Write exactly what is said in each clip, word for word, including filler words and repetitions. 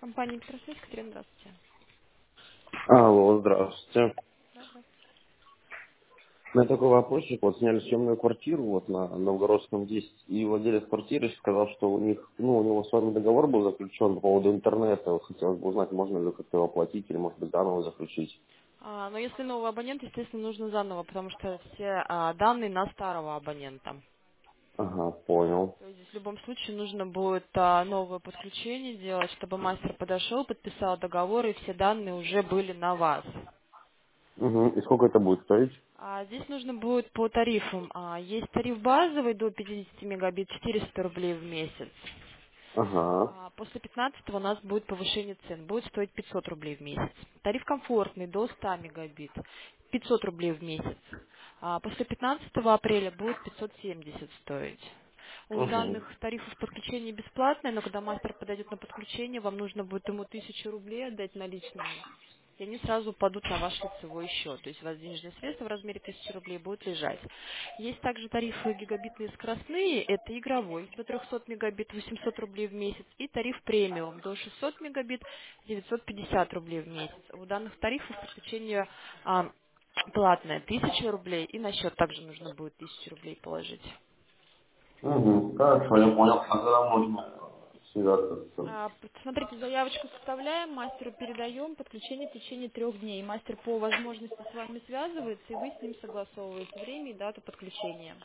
Компания Петросвязь, Катерина, здравствуйте. Алло, здравствуйте. Да, да. У меня такой вопросик. Вот сняли съемную квартиру вот на Новгородском десять, и владелец квартиры сказал, что у них, ну, у него с вами договор был заключен по поводу интернета. Вот хотелось бы узнать, можно ли как-то его оплатить или, может быть, заново заключить. А, но если новый абонент, естественно, нужно заново, потому что все а, данные на старого абонента. Ага, понял. То есть здесь в любом случае нужно будет а, новое подключение делать, чтобы мастер подошел, подписал договор, и все данные уже были на вас. Угу. И сколько это будет стоить? А здесь нужно будет по тарифам. А, есть тариф базовый до пятидесяти мегабит, четыреста рублей в месяц. Ага. А, После пятнадцатого у нас будет повышение цен, будет стоить пятьсот рублей в месяц. Тариф комфортный до ста мегабит, пятьсот рублей в месяц. А После пятнадцатого апреля будет пятьсот семьдесят стоить. У Угу. данных тарифов подключение бесплатное, но когда мастер подойдет на подключение, вам нужно будет ему тысячу рублей отдать наличными. И они сразу упадут на ваш лицевой счет. То есть у вас денежные средства в размере тысячи рублей будут лежать. Есть также тарифы гигабитные скоростные. Это игровой до трехсот мегабит, восемьсот рублей в месяц. И тариф премиум до шестисот мегабит, девятьсот пятьдесят рублей в месяц. У данных тарифов подключение а, платное тысяча рублей. И на счет также нужно будет тысячу рублей положить. Угу. Хорошо, я понял. А когда можно связаться с... А, Смотрите, заявочку составляем, мастеру передаем, подключение в течение трех дней. Мастер по возможности с вами связывается, и вы с ним согласовываете время и дату подключения.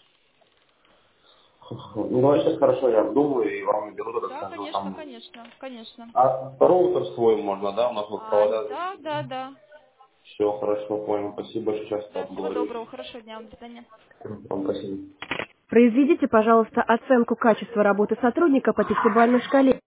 Ну, давай сейчас хорошо, я обдумаю и вам наберу, Да, расскажу конечно, там. конечно, конечно. А роутер свой можно, да? У нас вот А, провода да, заведены. да, да. Все хорошо, понял. Спасибо, что часто Да, всего обговорили. доброго, хорошего дня, до свидания. Вам спасибо. Произведите, пожалуйста, оценку качества работы сотрудника по пятибалльной шкале.